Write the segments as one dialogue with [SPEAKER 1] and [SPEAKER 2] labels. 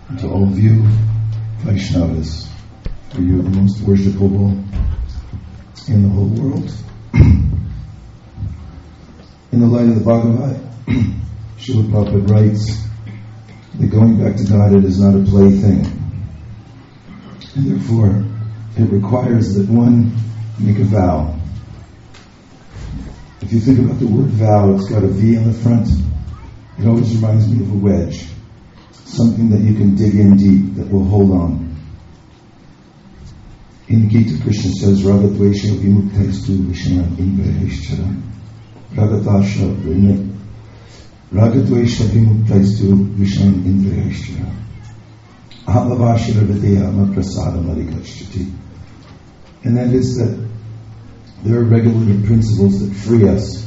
[SPEAKER 1] and to all of you, Vaishnavas, for you are the most worshipable in the whole world. In the light of the Bhagavad, Srila Prabhupada writes that going back to Godhead is not a plaything, and therefore it requires that one make a vow. If you think about the word vow, it's got a V in the front. It always reminds me of a wedge, something that you can dig in deep, that will hold on. In Gita, Krishna says, Ragadvesha vimukhtaistu vishanam indriyeshcharam. Ragadvesha vimukhtaistu vishanam indriyeshcharam. Ahalavashira videya maprasada marikachati. And that is that there are regulative principles that free us.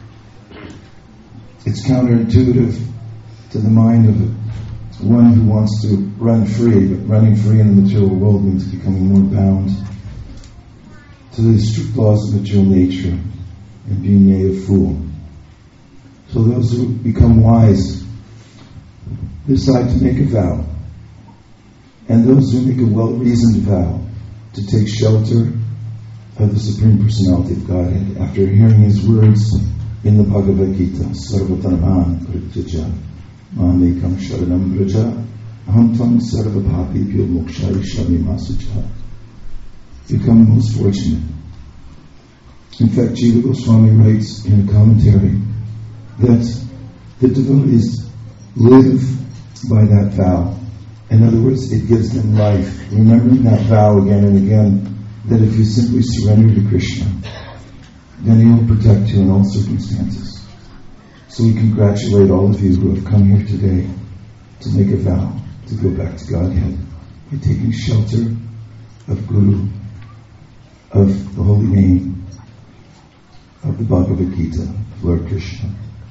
[SPEAKER 1] It's counterintuitive to the mind of one who wants to run free, but running free in the material world means becoming more bound to the strict laws of material nature and being made a fool. So those who become wise decide to make a vow, and those who make a well-reasoned vow to take shelter of the Supreme Personality of Godhead after hearing His words in the Bhagavad Gita, Sarvatanam Prityaja Mamekam Sharanam Braja Aham Tvam Sarva Papibhyo Mokshayishyami Masucha. Become most fortunate. In fact, Jiva Goswami writes in a commentary that the devotees live by that vow. In other words, it gives them life, remembering that vow again and again, that if you simply surrender to Krishna, then He will protect you in all circumstances. So we congratulate all of you who have come here today to make a vow to go back to Godhead by taking shelter of Guru, of the holy name of the Bhagavad Gita, of Lord Krishna.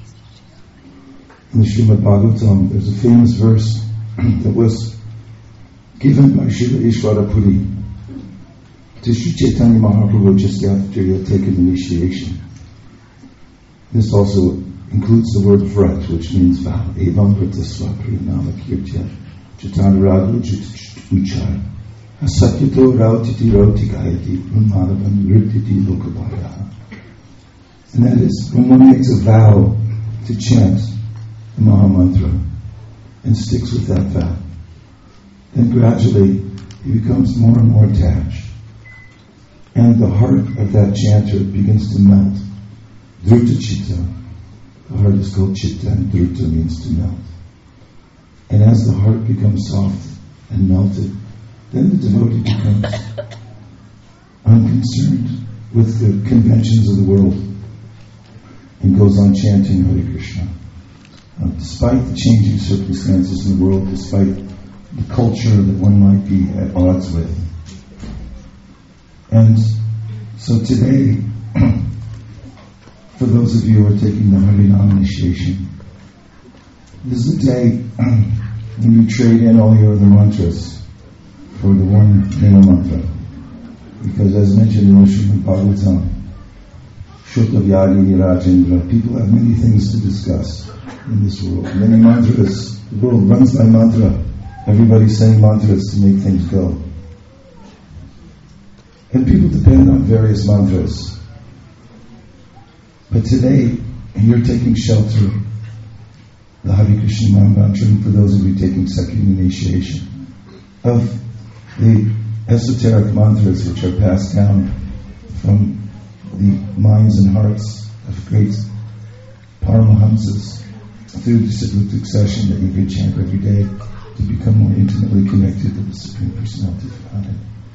[SPEAKER 1] In the Srimad Bhagavatam, there's a famous verse that was given by Srila Ishvara Puri to Sri Chaitanya Mahaprabhu just after he had taken initiation. This also includes the word vrat, which means vow. Evam vratasva priyanama kirtya chatanarago uchar asatyato rautiti rautikayati unmanavam nirtiti lokabhaya. And that is, when one makes a vow to chant the Maha Mantra and sticks with that vow, then gradually he becomes more and more attached. And the heart of that chanter begins to melt. Dhruta Chitta. The heart is called Chitta, and Dhruta means to melt. And as the heart becomes soft and melted, then the devotee becomes unconcerned with the conventions of the world and goes on chanting Hare Krishna. Despite the changing circumstances in the world, despite the culture that one might be at odds with. And so today, for those of you who are taking the Harinam initiation, this is the day when you trade in all your other mantras for the one Nena mantra. Because as mentioned in the Srimad Bhagavatam, Shutavyadi Nirajendra, people have many things to discuss in this world. Many mantras. The world runs by mantra. Everybody's saying mantras to make things go. And people depend on various mantras. But today, you're taking shelter, the Hare Krishna mantra, and for those of you taking second initiation, of the esoteric mantras which are passed down from the minds and hearts of great Paramahamsas through the cyclic succession that you can chant every day to become more intimately connected to the Supreme Personality of Godhead.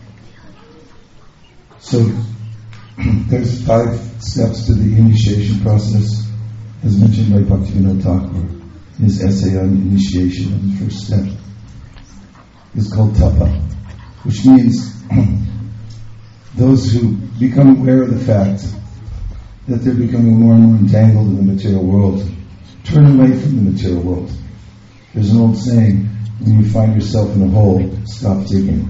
[SPEAKER 1] So, there's 5 steps to the initiation process, as mentioned by Bhaktivinoda Thakur in his essay on initiation. And the first step is called tapa, which means those who become aware of the fact that they're becoming more and more entangled in the material world, turn away from the material world. There's an old saying, when you find yourself in a hole, stop digging.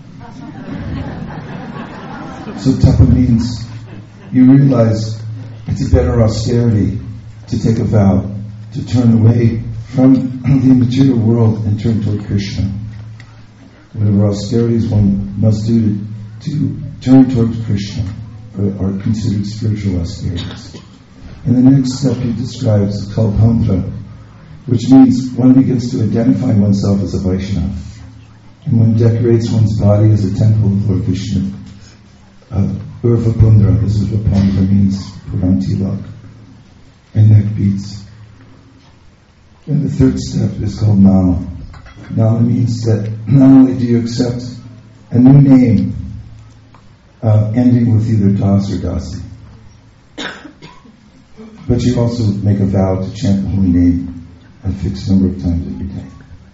[SPEAKER 1] So tapa means you realize it's a better austerity to take a vow, to turn away from the material world and turn toward Krishna. Whatever austerities one must do to turn towards Krishna are considered spiritual austerities. And the next step he describes is called Kalpandra, which means one begins to identify oneself as a Vaishnava. And one decorates one's body as a temple of Lord Vishnu. Urva Pundra, this is what Pundra means, Purantilak, and neck beads. And the third step is called Nama. Nama means that not only do you accept a new name ending with either Das or Dasi, but you also make a vow to chant the holy name a fixed number of times every day.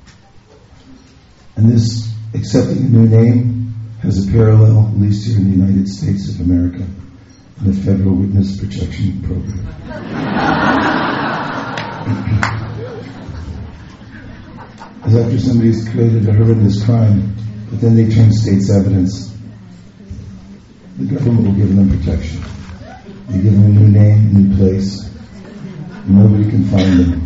[SPEAKER 1] And this accepting a new name has a parallel, at least here in the United States of America, in the Federal Witness Protection Program. As after somebody has committed a horrendous crime, but then they turn state's evidence, the government will give them protection. They give them a new name, a new place, and nobody can find them.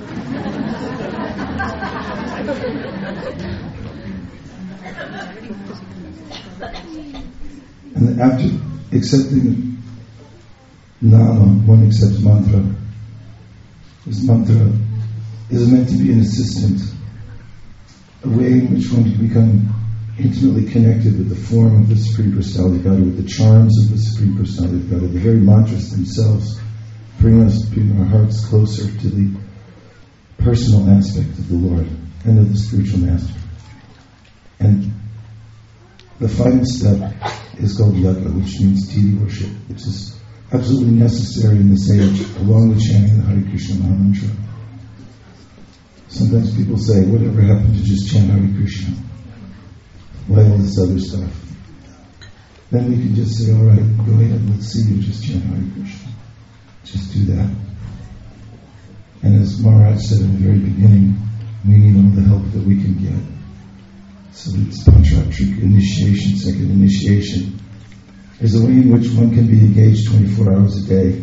[SPEAKER 1] And after accepting Nama, one accepts mantra. This mantra is meant to be an assistant, a way in which one can become intimately connected with the form of the Supreme Personality of God, with the charms of the Supreme Personality of God. The very mantras themselves bring our hearts closer to the personal aspect of the Lord and of the spiritual master. And the final step is called Yaga, which means deity worship, which is absolutely necessary in this age, along with chanting the Hare Krishna Maha Mantra. Sometimes people say, whatever happened to just chant Hare Krishna? Why all this other stuff? Then we can just say, all right, go ahead, let's see you just chant Hare Krishna. Just do that. And as Maharaj said in the very beginning, we need all the help that we can get. So it's Panchatrika initiation, second initiation, is a way in which one can be engaged 24 hours a day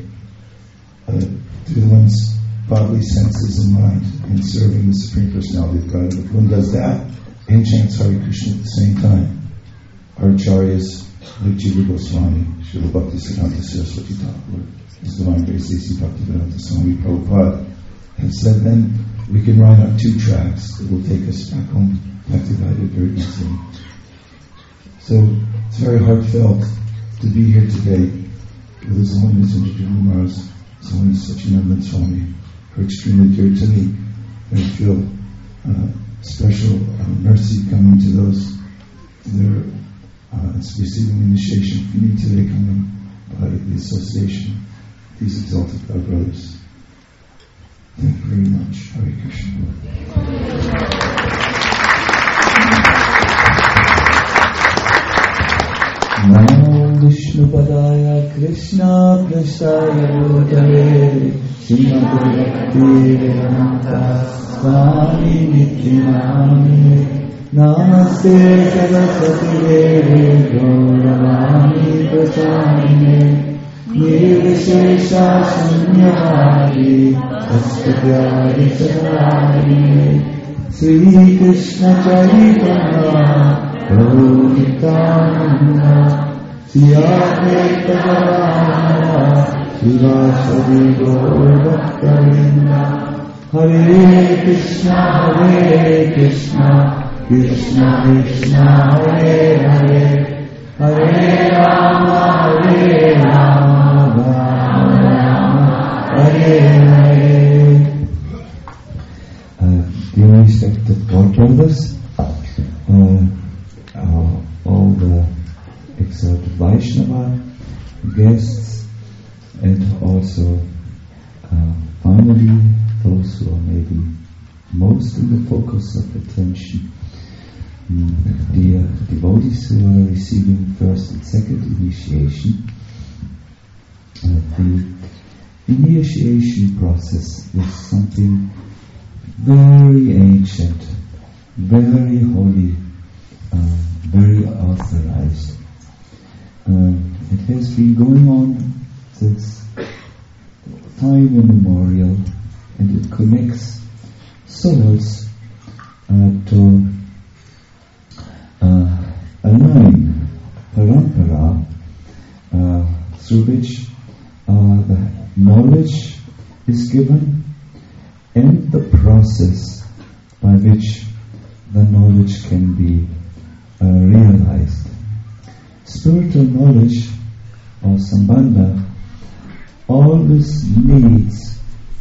[SPEAKER 1] through one's bodily senses and mind in serving the Supreme Personality of God. If one does that and chants Hare Krishna at the same time, our acharyas like Jiva Goswami, Srila Bhaktisiddhanta Saraswati Thakur, His Divine Grace A.C. Bhaktivedanta Swami Prabhupada have said, then we can write out 2 tracks that will take us back home, back to God very easily. So it's very heartfelt to be here today with His Holiness Indra Maharaj, His Holiness Satchidananda Swami, who are extremely dear to me. I feel special mercy coming to those that are receiving initiation for me today, coming by the association of these exalted God brothers. Thank you very much. Hare Krishna.
[SPEAKER 2] Namo Vishnu Padaya Krishna Prasaya Bhutale Srimati Bhakti Vedanta Swami Nityanami Namaste Saraswati Devi Gauravani Prasarine Nirvishesha Shunyavadi Astadyadi Sadarine Sri Krishna Chaitanya Prabhu Nityananda Sri Advaita Gadadhara Srivasadi Gaur Bhaktavinda Hare Krishna Krishna Krishna Hare Hare Hare Rama Rama Rama Hare Hare. Dear respected God brothers, all the exalted Vaishnava guests, and also finally those who are maybe most in the focus of attention, the devotees who are receiving first and second initiation. The initiation process is something very ancient, very holy, very authorized. It has been going on since time immemorial, and it connects souls to align parampara through which the knowledge is given and the process by which the knowledge can be realized. Spiritual knowledge or sambandha always needs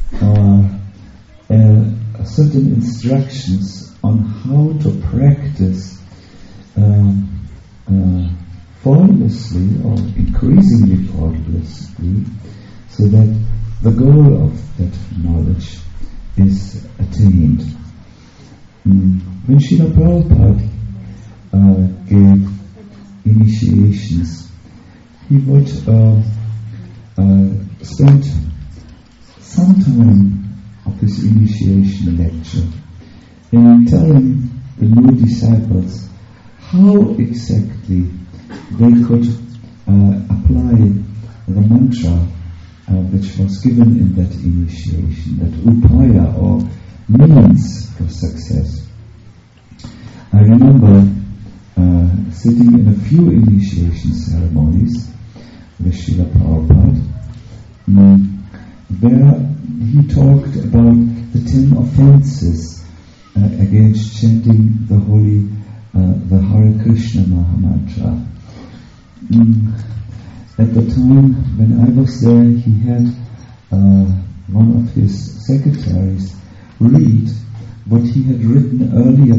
[SPEAKER 2] certain instructions on how to practice faultlessly or increasingly faultlessly, so that the goal of that knowledge is attained. When Srila Prabhupada gave initiations, he would spend some time of his initiation lecture in telling the new disciples how exactly they could apply the mantra which was given in that initiation, that upaya or means for success. I remember sitting in a few initiation ceremonies with Srila Prabhupada, where he talked about the 10 offenses against chanting the holy, the Hare Krishna Mahamantra. At the time when I was there, he had one of his secretaries read what he had written earlier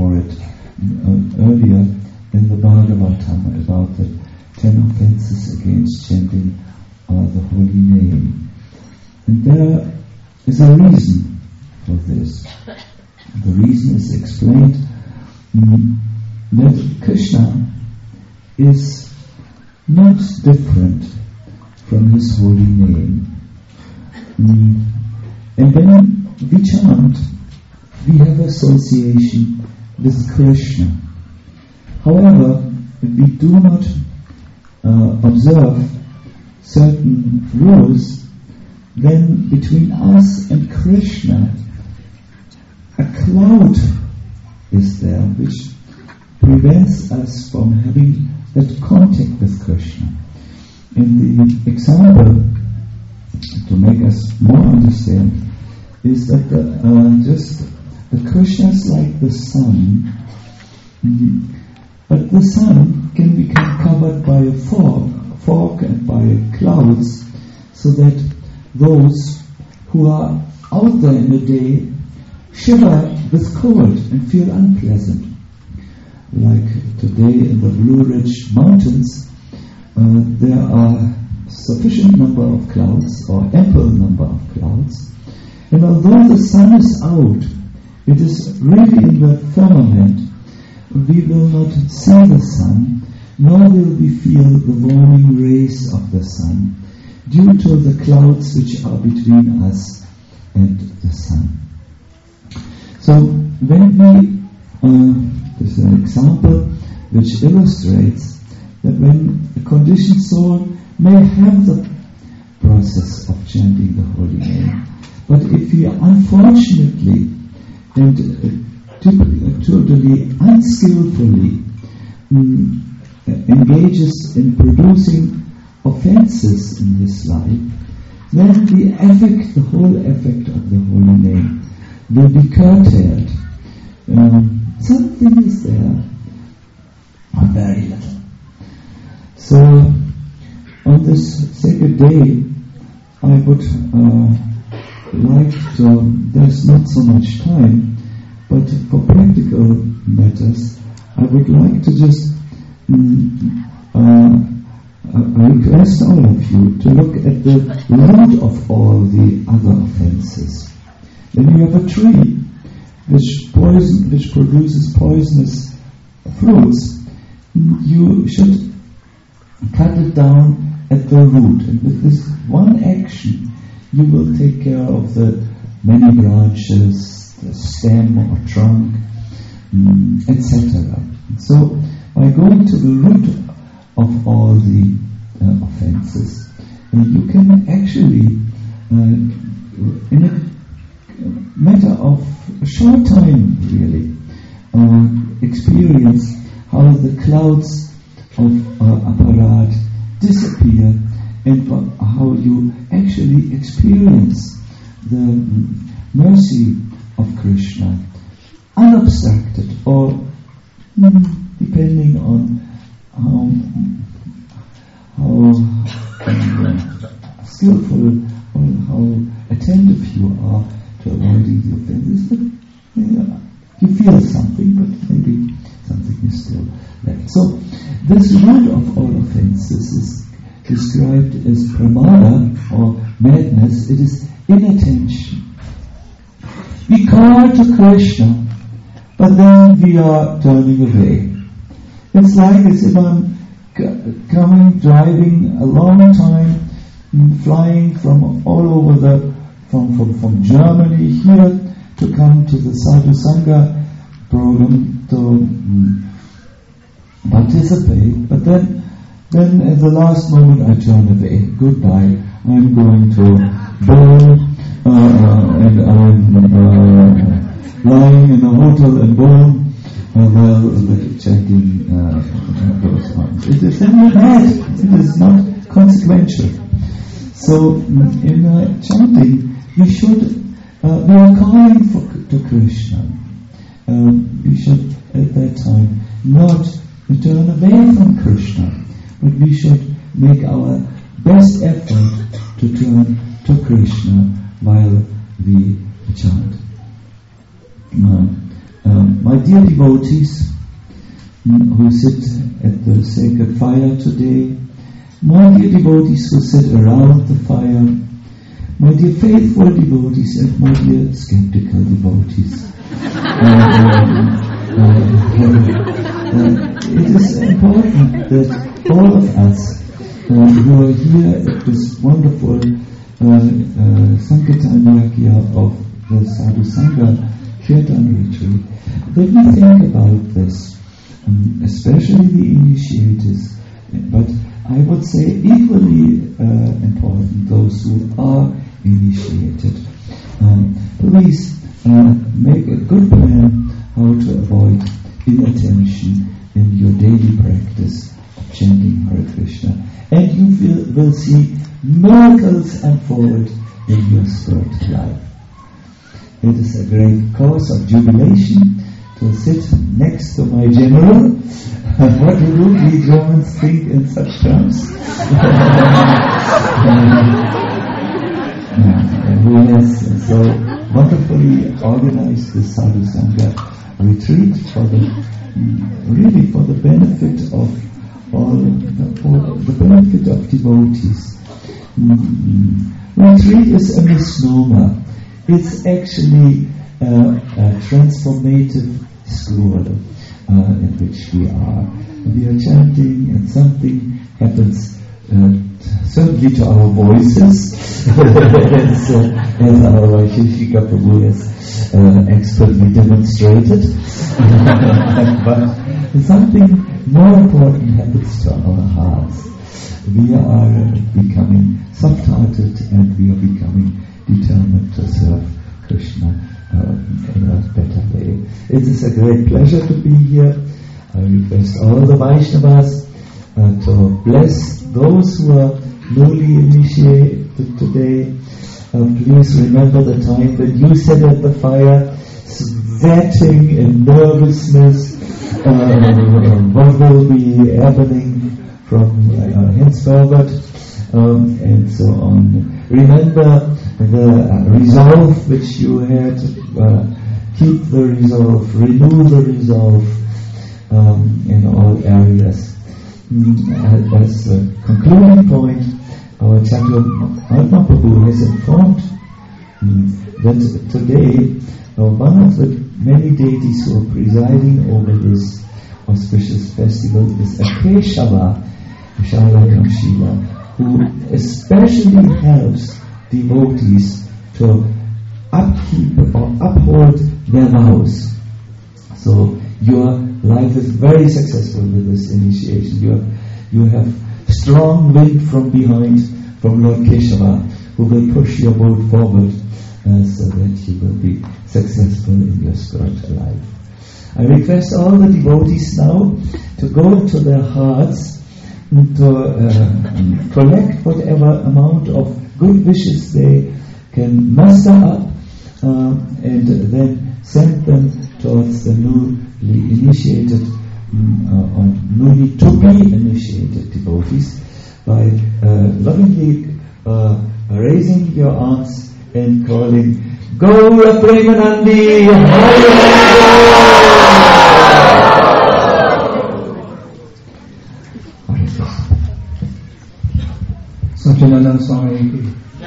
[SPEAKER 2] in the Bhagavatam about the 10 offenses against chanting the holy name. And there is a reason for this. The reason is explained that Krishna is not different from his holy name. And when we chant, we have association with Krishna. However, if we do not observe certain rules, then between us and Krishna, a cloud is there which prevents us from having that contact with Krishna. And the example, to make us more understand, is that the Krishna is like the sun, but the sun can become covered by a fog and by clouds, so that those who are out there in the day shiver with cold and feel unpleasant. Like today in the Blue Ridge Mountains, there are sufficient number of clouds, or ample number of clouds, and although the sun is out, it is really in the firmament, we will not see the sun, nor will we feel the warming rays of the sun, due to the clouds which are between us and the sun. So when there's an example which illustrates that when a conditioned soul may have the process of chanting the holy name, but if he unfortunately and totally unskillfully engages in producing offenses in his life, then the whole effect of the holy name will be curtailed. Something is there, but very little. So, on this sacred day, I would like to, there's not so much time, but for practical matters, I would like to just request all of you to look at the root of all the other offenses. When you have a tree which produces poisonous fruits, you should cut it down at the root, and with this one action you will take care of the many branches, the stem or trunk, etc. So by going to the root of all the offenses, you can actually in a matter of a short time, really, experience how the clouds of aparat disappear, and how you actually experience the mercy of Krishna, unobstructed, or depending on how skillful or how attentive you are to avoiding the offenses. But you feel something, but maybe something is still left. So this root of all offenses is described as pramada, or madness. It is inattention. We call to Krishna, but then we are turning away. It's like as if I'm driving a long time, flying from all over from Germany here to come to the Sadhu Sangha program to participate, but then at the last moment I turn away. Goodbye. I'm going to Bonn, and I'm lying in a hotel in Bonn. The chanting goes on. It is mad. It is not consequential. So in chanting, we are calling to Krishna. We should at that time not turn away from Krishna, but we should make our best effort to turn to Krishna while we chant. My dear devotees who sit at the sacred fire today, my dear devotees who sit around the fire, my dear faithful devotees and my dear skeptical devotees. It is important that all of us who are here at this wonderful Sankirtan Yagya of the Sadhu Sangha Kirtan retreat, that we think about this, especially the initiators, but I would say equally important those who are initiated. Please make a good plan how to avoid inattention in your daily practice of chanting Hare Krishna, and you will see miracles unfold in your spiritual life. It is a great cause of jubilation to sit next to my general. What do we Germans think in such terms? Who has so wonderfully organized the Sadhu Sangha retreat for the benefit of all, for the benefit of devotees. Retreat is a misnomer. It's actually a transformative school in which we are. We are chanting and something happens certainly to our voices as our Vaisheshika Prabhu has expertly demonstrated. But something more important happens to our hearts. We are becoming soft-hearted and we are becoming determined to serve Krishna in a better way. It is a great pleasure to be here. I request all the Vaishnavas to bless those who are newly initiated today. Please remember the time when you sat at the fire, sweating in nervousness. What will be happening from henceforward, and so on. Remember the resolve which you had. Keep the resolve, renew the resolve in all areas. As a concluding point, our Chaturanga Mahaprabhu has informed that today one of the many deities who are presiding over this auspicious festival is a Keshava, Shalakam, who especially helps devotees to upkeep or uphold their vows. So your life is very successful with this initiation. You have strong wind from behind, from Lord Keshava, who will push your boat forward so that you will be successful in your spiritual life. I request all the devotees now to go into their hearts and to collect whatever amount of good wishes they can muster up and then send them towards the newly initiated or newly to be initiated devotees by lovingly raising your arms and calling, Gaura Premanandi,
[SPEAKER 3] Satyananda Swami ki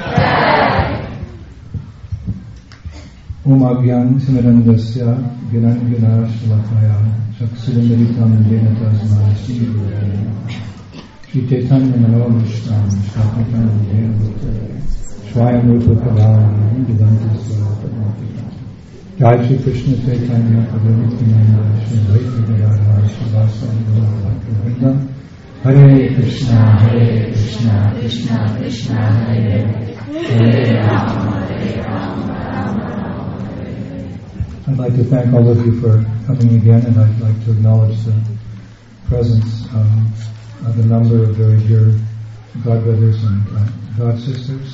[SPEAKER 3] Om Agyan Simarandasya Gyanan Gyanashalakaya Chaksurandaritam Jena Tasma Shri Chaitanya Manavishtam Shakakam Jena Swayam Rupa Kadam Vedanta Swaratamati Jai Shri Krishna Chaitanya Prabhu Nityananda Shri Advaita Gadadhar Shri Vasudeva Bhaktivinoda Hare Krishna, Krishna Krishna, Hare Hare Rama, Rama, Hare. I'd like to thank all of you for coming again, and I'd like to acknowledge the presence of a number of very dear godbrothers and godsisters.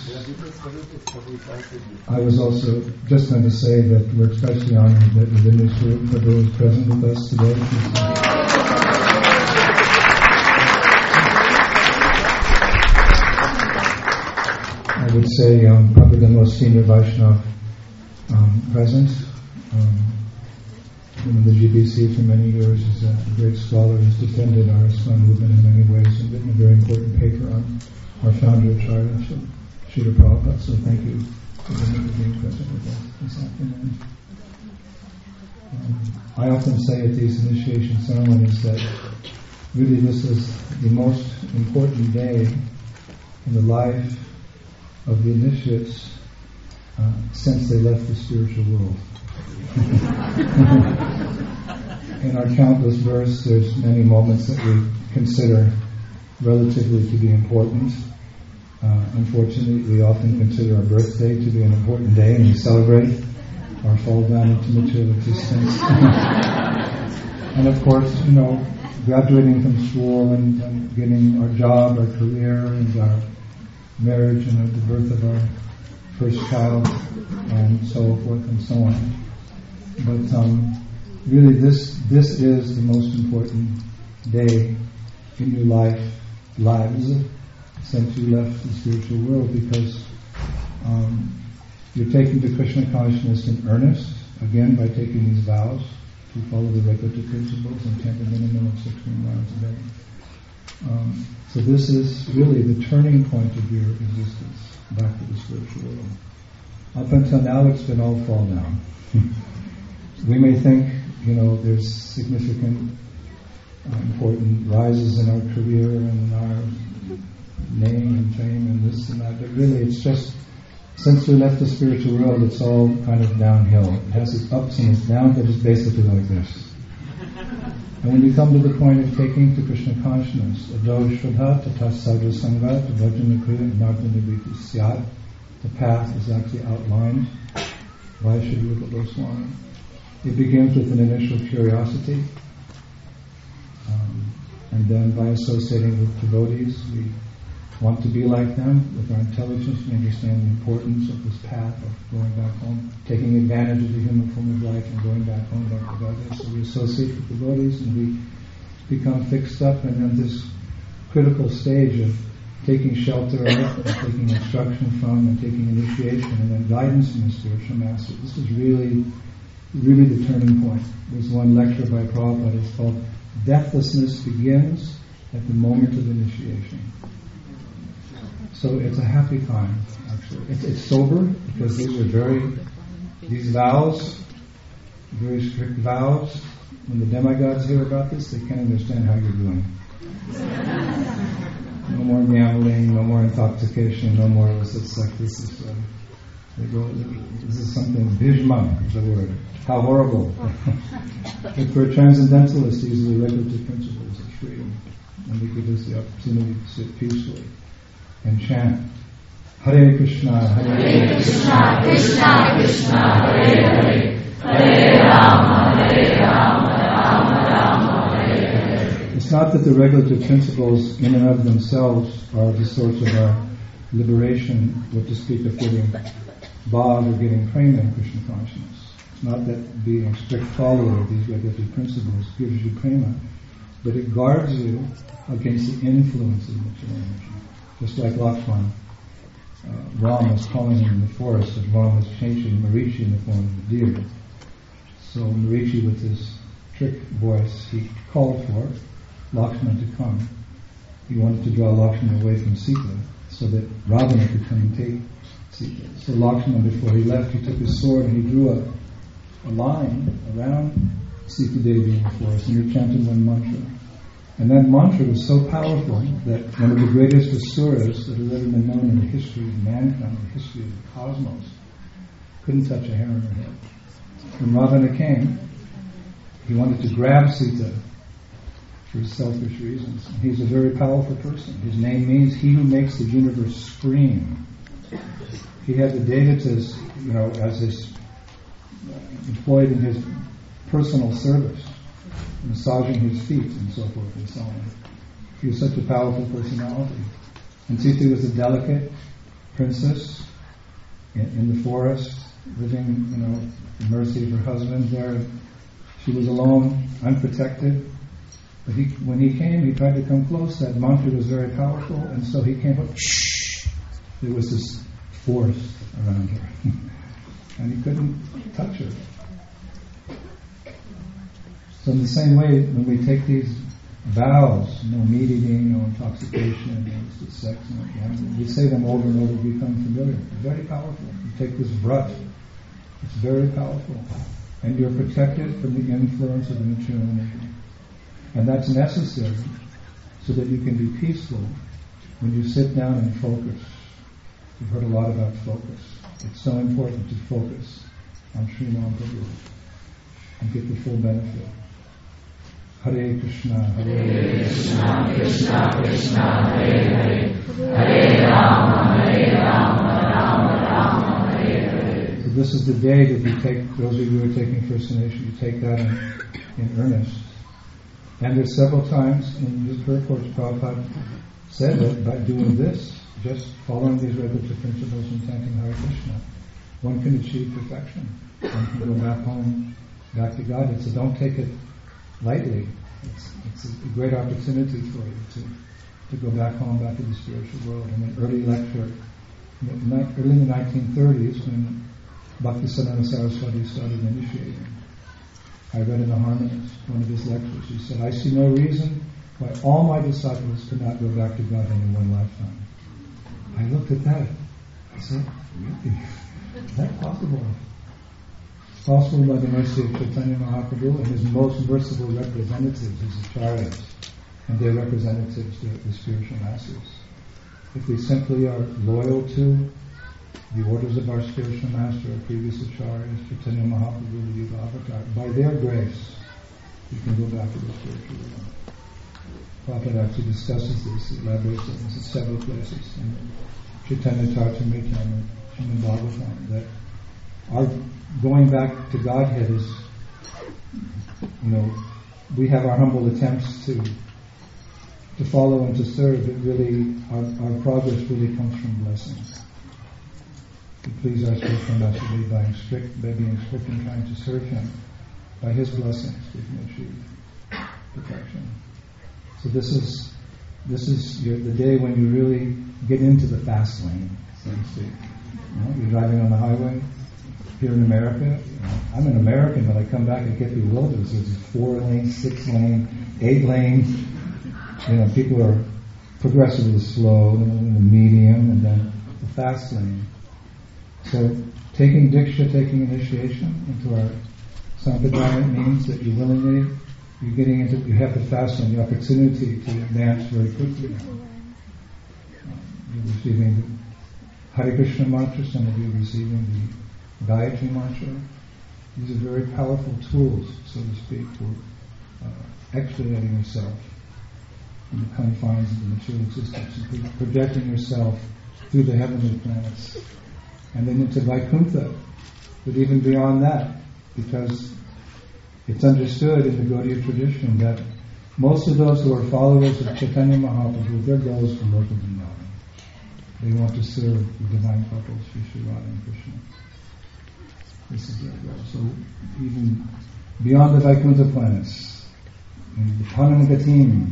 [SPEAKER 3] I was also just going to say that we're especially honored that within this group, Prabhu is present with us today. I would say probably the most senior Vaishnava present. In the GBC for many years is a great scholar who's defended our Islam movement in many ways and written a very important paper on our founder of Srila Prabhupada. So thank you for being present with us this afternoon. I often say at these initiation ceremonies that really this is the most important day in the life of the initiates since they left the spiritual world. In our countless verse, there's many moments that we consider relatively to be important. Unfortunately, we often consider our birthday to be an important day, and we celebrate our fall down into material existence. And of course, graduating from school and getting our job, our career, and our marriage, and the birth of our first child, and so forth and so on. But really, this is the most important day in your lives since you left the spiritual world, because you're taking to Krishna consciousness in earnest, again by taking these vows to follow the regulative principles and chant a minimum of 16 rounds a day. So this is really the turning point of your existence back to the spiritual world. Up until now, it's been all fall down. We may think, there's significant, important rises in our career and in our name and fame and this and that, but really it's just, since we left the spiritual world, it's all kind of downhill. It has its ups and its downs, but it's basically like this. And when you come to the point of taking to Krishna consciousness, Ado Shraddha Tata Sadhu Sangha Vajana Kriya Nardanabhiti Syat, the path is actually outlined by Sri Rupa Goswami. It begins with an initial curiosity, and then by associating with devotees, we want to be like them. With our intelligence, we understand the importance of this path of going back home, taking advantage of the human form of life and going back home back to Godhead. So we associate with devotees and we become fixed up, and then this critical stage of taking shelter of and taking instruction from and taking initiation and then guidance from the spiritual master. This is really the turning point. There's one lecture by Prabhupada, it's called Deathlessness Begins at the Moment of Initiation. So it's a happy time, actually. It's sober, because these vows, very strict vows, when the demigods hear about this, they can't understand how you're doing. No more gambling, no more intoxication, no more illicit sex. This is something, bhishma is the word. How horrible. But for a transcendentalist, these are the regulative principles of freedom. And they give us the opportunity to sit peacefully and chant Hare Krishna, Hare
[SPEAKER 4] Krishna, Krishna Krishna, Hare Hare, Hare Rama, Rama Rama, Hare Hare.
[SPEAKER 3] It's not that the regulative principles in and of themselves are the source of our liberation, what to speak of getting bogged or getting trained in Krishna consciousness. It's not that being a strict follower of these regulative principles gives you prema, but it guards you against the influence of material energy. Just like Lakshman, Ram was calling him in the forest, and Ram was changing Marichi in the form of a deer. So Marichi, with his trick voice, he called for Lakshman to come. He wanted to draw Lakshman away from Sita, so that Ravana could come and take Sita. So Lakshman, before he left, he took his sword and he drew a line around Sita Devi in the forest, and he chanted one mantra. And that mantra was so powerful that one of the greatest asuras that has ever been known in the history of mankind, the history of the cosmos, couldn't touch a hair on her head. When Ravana came, he wanted to grab Sita for selfish reasons. And he's a very powerful person. His name means he who makes the universe scream. He had the Devatas, as his employed in his personal service, massaging his feet and so forth and so on. He was such a powerful personality. And Sita was a delicate princess in the forest, living, the mercy of her husband there. She was alone, unprotected. But when he came, he tried to come close. That mantra was very powerful, and so he came up. Shh! There was this force around her, and he couldn't touch her. So in the same way, when we take these vows, no meat eating, no intoxication, no sex, no gambling, we say them over and over, become familiar. Very powerful. You take this vrat, it's very powerful. And you're protected from the influence of the material energy. And that's necessary so that you can be peaceful when you sit down and focus. You've heard a lot about focus. It's so important to focus on Srimad Prabhu and get the full benefit. Hare Krishna, Hare
[SPEAKER 4] Krishna, Krishna Krishna, Hare Hare, Hare Rama, Rama Rama, Hare Hare.
[SPEAKER 3] So this is the day that you take, those of you who are taking First Nation, you take that in earnest. And there's several times in this purport Prabhupada said that by doing this, just following these regulative principles and chanting Hare Krishna, one can achieve perfection. One can go back home, back to God. So don't take it lightly. It's a great opportunity for you to go back home, back to the spiritual world. In an early lecture, early in the 1930s, when Bhaktisiddhanta Saraswati started initiating, I read in the Harmonist, one of his lectures, he said, I see no reason why all my disciples could not go back to God in one lifetime. I looked at that. I said, really? Is that possible? It's possible by the mercy of Chaitanya Mahaprabhu and his most merciful representatives, his acharyas, and their representatives, the spiritual masters. If we simply are loyal to the orders of our spiritual master, our previous acharyas, Chaitanya Mahaprabhu, the Yuga Avatar, by their grace, we can go back to the spiritual world. Prabhupada actually discusses this, elaborates on this in several places, in Chaitanya Charitamrita and Srimad Bhagavatam, that our going back to Godhead is, we have our humble attempts to follow and to serve, but really, our progress really comes from blessing. To please our spiritual master by being strict and trying to serve him. By his blessings, we can achieve perfection. So this is the day when you really get into the fast lane, so to speak. You're driving on the highway here in America. I'm an American, but I come back and get bewildered. So there's 4 lanes, 6 lanes, 8 lanes. People are progressively slow, the medium, and then the fast lane. So taking Diksha, taking initiation into our Sampradaya means that you have the fast lane, the opportunity to advance very quickly. You're receiving the Hare Krishna mantra, some of you are receiving the Gayatri mantra. These are very powerful tools, so to speak, for extricating yourself from the confines of the material existence and projecting yourself through the heavenly planets, and then into Vaikuntha, but even beyond that, because it's understood in the Gaudiya tradition that most of those who are followers of Chaitanya Mahaprabhu, their goal is for Loka Vrindavan. They want to serve the divine couples, Sri Radha and Krishna. This is their goal. So even beyond the Vaikuntha planets, in the Panamagatim,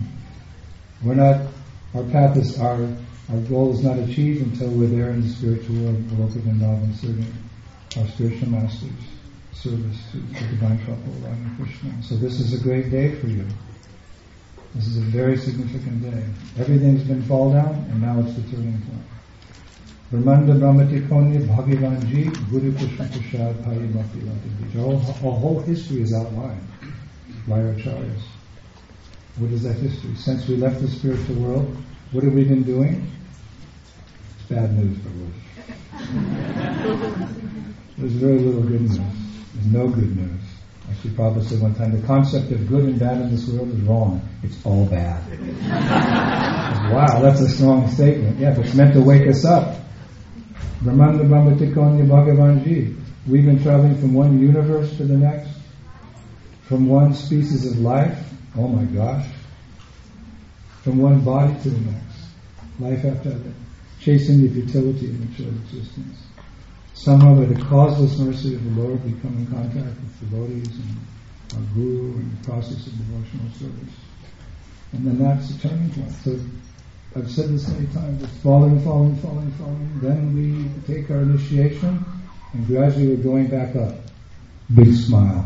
[SPEAKER 3] our path is, our goal is not achieved until we're there in the spiritual world, Loka Vrindavan, serving our spiritual masters, service to the divine couple, Radha and Krishna. So this is a great day for you. This is a very significant day. Everything's been fall down, and now it's the turning point. Brahmanda Brahmatikoni Bhagavanji Guru Krishna Prasad Payi Bhakti Lata. Our whole history is outlined by our acharyas. What is that history? Since we left the spiritual world, what have we been doing? It's bad news for us. There's very little good news. There's no good news. Actually, Prabhupada said one time, the concept of good and bad in this world is wrong. It's all bad. Wow, that's a strong statement. Yeah, but it's meant to wake us up. Brahmanda Brahmatikanya Bhagavanji. We've been traveling from one universe to the next, from one species of life, oh my gosh, from one body to the next, life after other, chasing the futility of material existence. Somehow by the causeless mercy of the Lord we come in contact with devotees and our Guru and the process of devotional service. And then that's the turning point. So I've said this many times, it's falling. Then we take our initiation and gradually we're going back up. Big smile.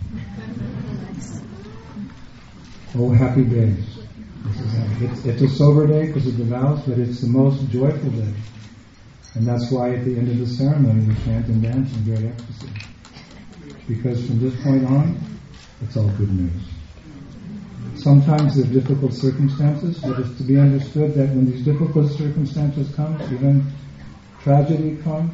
[SPEAKER 3] Oh, happy days. This is happy. It's a sober day because of the vows, but it's the most joyful day. And that's why at the end of the ceremony we chant and dance in great ecstasy. Because from this point on, it's all good news. Sometimes there are difficult circumstances, but it's to be understood that when these difficult circumstances come, even tragedy comes,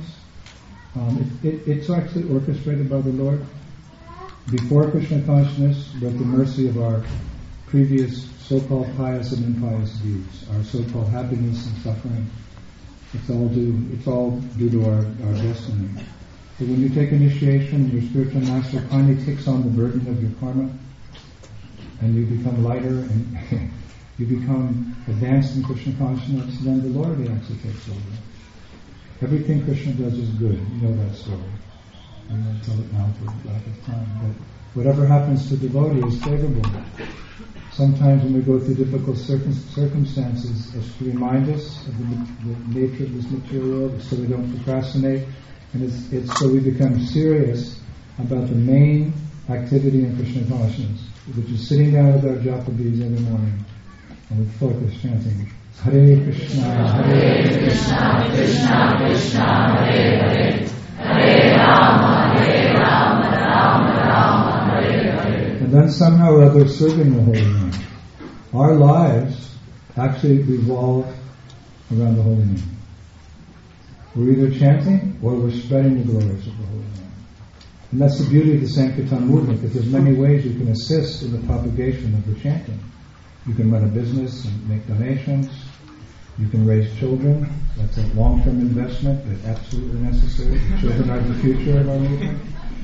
[SPEAKER 3] it's actually orchestrated by the Lord before Krishna consciousness, but the mercy of our previous so-called pious and impious deeds, our so-called happiness and suffering. It's all due to our destiny. So when you take initiation, your spiritual master kindly takes on the burden of your karma, and you become lighter, and you become advanced in Krishna consciousness, then the Lord actually takes over. Everything Krishna does is good. You know that story. I won't tell it now for lack of time. But whatever happens to the devotee is favorable. Sometimes when we go through difficult circumstances, it's to remind us of the nature of this material world, so we don't procrastinate, and it's so we become serious about the main activity in Krishna consciousness, which is sitting down with our japabis every morning, and with focus chanting, Hare Krishna, Hare Krishna, Krishna Krishna, Hare Hare, Hare Rama, Hare Rama, Rama Rama, Hare Hare. And then somehow or other serving the Holy Name. Our lives actually revolve around the Holy Name. We're either chanting or we're spreading the glories of the Holy Name. And that's the beauty of the Sankirtan movement, that there's many ways you can assist in the propagation of the chanting. You can run a business and make donations. You can raise children. That's a long-term investment, but absolutely necessary. The children are the future of our movement.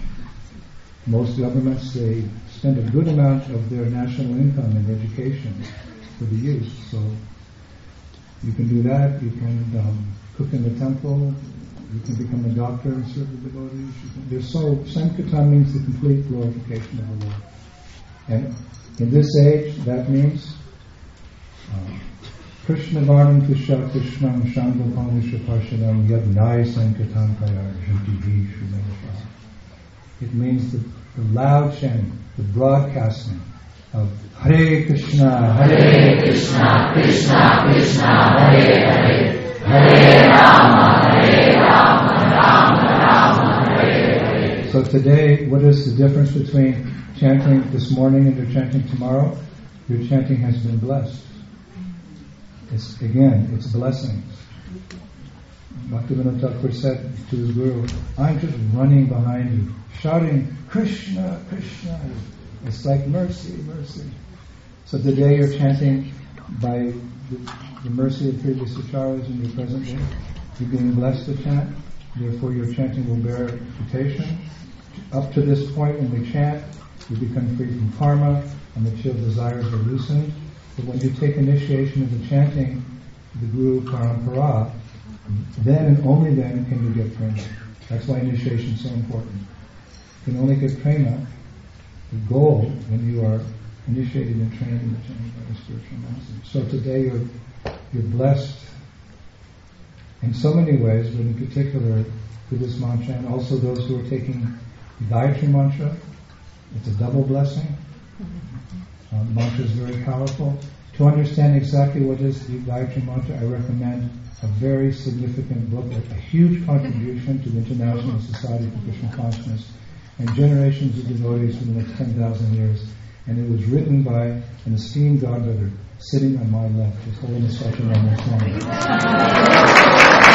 [SPEAKER 3] Most governments, they spend a good amount of their national income in education for the youth. So you can do that. You can cook in the temple. You can become a doctor and serve the devotees. Sankirtan means the complete glorification of the Lord. And in this age, that means Krishna Varnam Kusha Krishnam Shandapam Vishwaparshadam Yadnai Sankirtan Kaya Jyotihi Shumedasha. It means the loud chanting, the broadcasting of Hare Krishna, Hare Krishna, Krishna Krishna, Hare Hare, Hare Rama, Hare Rama, Rama Rama, Hare Hare. So today, what is the difference between chanting this morning and your chanting tomorrow? Your chanting has been blessed. It's blessings. Bhaktivinoda Thakur said to his Guru, I'm just running behind you, shouting, Krishna, Krishna. It's like mercy, mercy. So today you're chanting by the mercy of previous acharyas in your present day. You're being blessed to chant, therefore your chanting will bear reputation. Up to this point in the chant, you become free from karma, and material desires are loosened. But when you take initiation of the chanting, the Guru Parampara, then and only then can you get prema. That's why initiation is so important. You can only get prema, the goal, when you are initiated and trained in the chanting by the spiritual masters. So today you're blessed in so many ways, but in particular through this mantra, and also those who are taking Gayatri mantra. It's a double blessing. Mantra is very powerful. To understand exactly what is the Gayatri mantra, I recommend a very significant book, a huge contribution to the International Society for Krishna Consciousness, and generations of devotees for the next 10,000 years. And it was written by an esteemed godbrother sitting on my left, His Holiness Satchidananda Swami.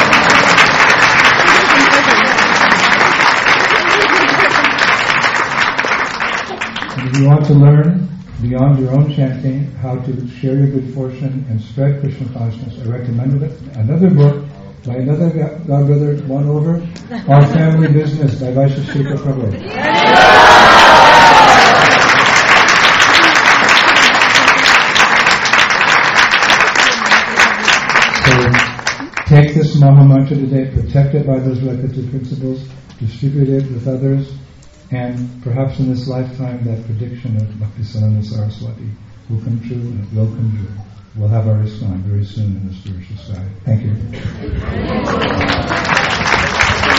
[SPEAKER 3] And if you want to learn beyond your own chanting how to share your good fortune and spread Krishna consciousness, I recommend it. Another book by another godbrother, one over, Our Family Business by Vaisheshika Prabhu. Take this Maha Mantra today, protect it by those repetitive principles, distribute it with others, and perhaps in this lifetime that prediction of Bhaktisiddhanta Saraswati will come true, and it will come true. We'll have our ISKCON very soon in the spiritual sky. Thank you.